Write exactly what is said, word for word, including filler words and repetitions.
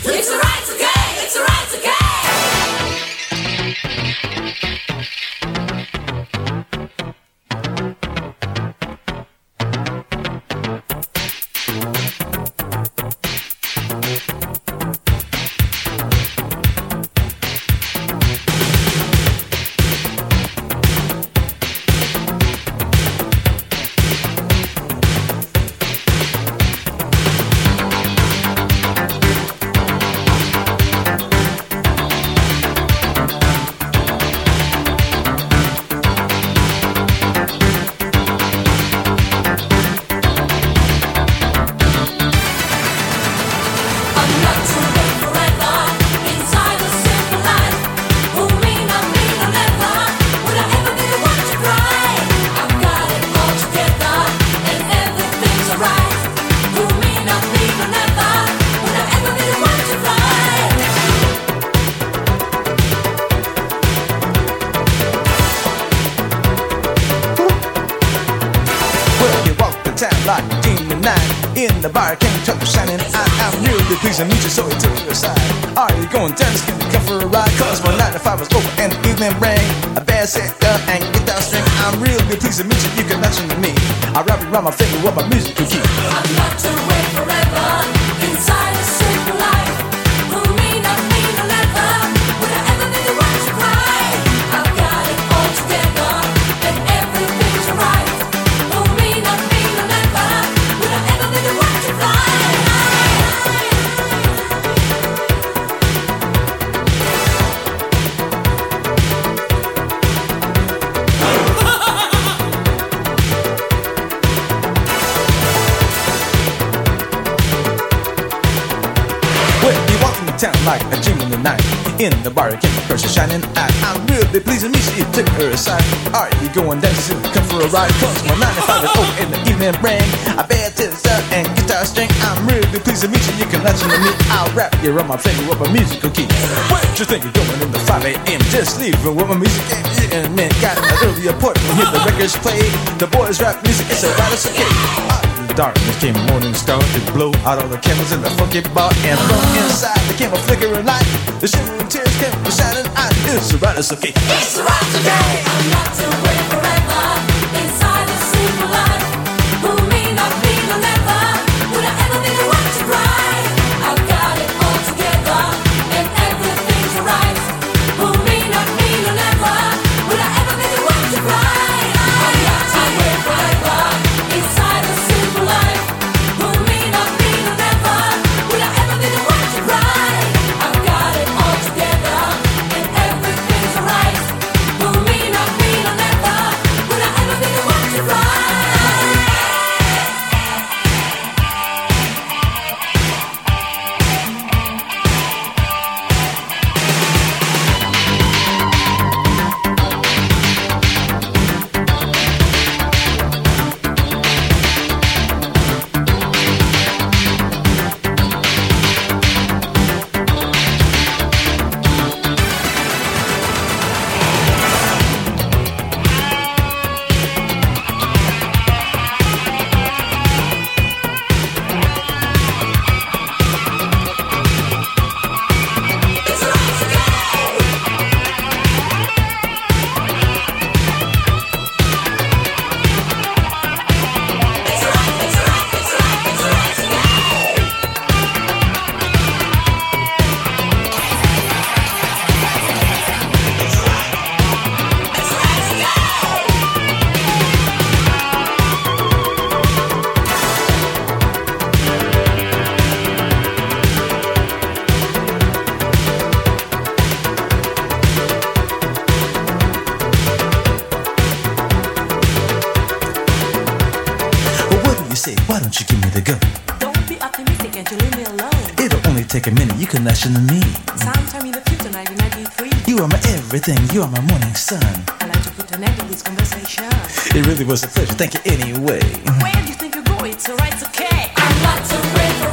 It's alright, it's okay, it's alright, it's okay. Like June the night in the bar, can't touch the shining. I am really pleased to meet you, so I took your side. Are you going dance? Can you come for a ride? Cause my nine to five was over and the evening rang. A band set up and guitar string. I'm really pleased to meet you, you can listen to me. I wrap it around my finger with my music to keep. I'm not to wait forever inside a simple life. Who may not mean a leather. Would I ever be the one to cry? I've got it all together and everything's alright. Who may not mean a leather. Would I ever be the one to fly? Town like a gym in the night. In the bar, you came across a shining eye. I'm really pleased to meet you, you took her aside. Are you going dancing? Come for a ride? Cause my nine to five is over and the evening rang. I bet it's up and guitar string. I'm really pleased to meet you, you can listen to me. I'll wrap you around my finger with my musical key. What you think you're doing in the five a.m.? Just leaving with my music and man, got an early appointment. Hear the records play. The boys rap music, it's alright, it's okay. Darkness came a morning star to blow out all the candles in the funky bar. And from inside there came a flickering light. The shimmering tears came from shining eyes. It's alright, it's okay. It's alright today. I'm not to wait forever inside a simple life. Who may not be the never. Would I ever be the one to cry? I've got it all together and everything's alright. Who may not be the never. Would I ever be the one to cry? I'm not to wait forever inside a simple life. Who may not be the never. Would I ever be the one to cry? I've got it all together and everything's alright. Who may not be the never. Would I ever be the one to cry? Why don't you give me the go? Don't be optimistic and you leave me alone. It'll only take a minute, you can listen to me. Sometime in the future, nineteen ninety-three. You are my everything, you are my morning sun. I like to put an end to this conversation. It really was a pleasure, thank you anyway. Where do you think you're going? It's alright, it's okay. I'm not to wait